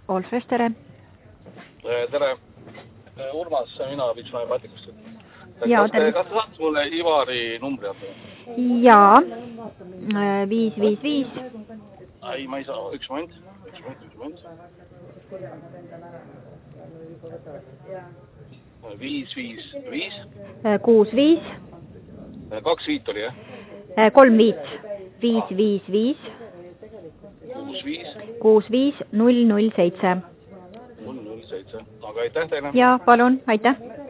Olfres, tere. Tere. Urmas, mina Pitsmai Patikust. Jaa, Kas te saate mulle Ivari numbri anda? Jaa, 555. Ei, ma ei saa. Üks moment. 555. 65. 25 oli, jah? 35. 555. 65. 65 007. 007. Aga aitäh teile. Jaa, palun, aitäh.